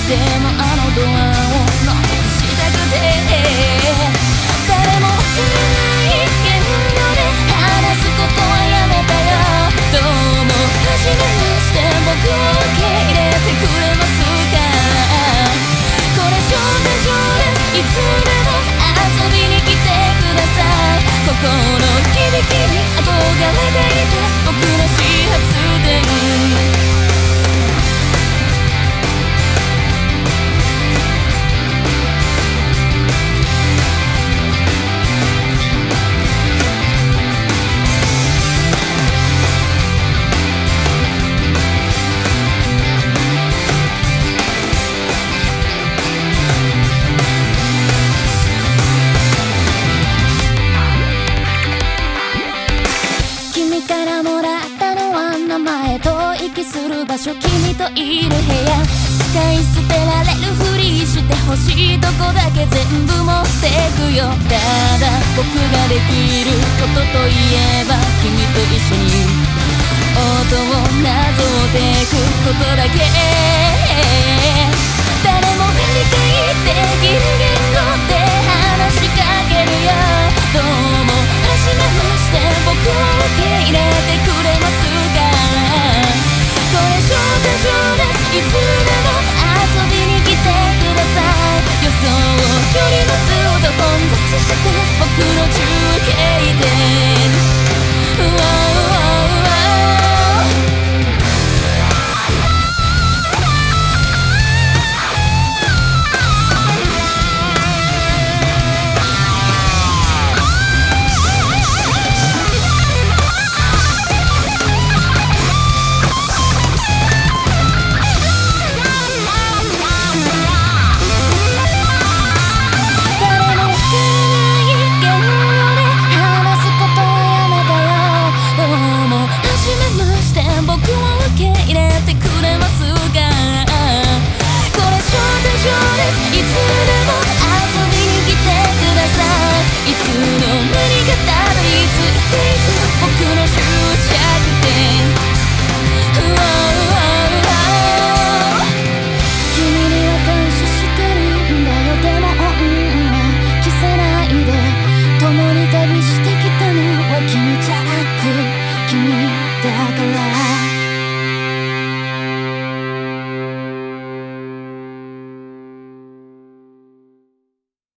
でもあのドアをノックしたくて、誰も来ない現場で話すことはやめたよ。どうも初めまして僕を受け入れてくれますか。これ招待状です。いつでも遊びに来てください。心キビキビ憧れていた僕の始発電。君からもらったのは名前と息する場所、君といる部屋。使い捨てられるふりして欲しいとこだけ全部持ってくよ。ただ僕ができることといえば君と一緒に音をなぞってくことだけ。誰もが理解できる言語で話しかけるよ。どうも初めまして僕を受け入れてくれますか。これ招待状です。いつでも遊びに来てください。予想よりもずっと混雑して僕の中継で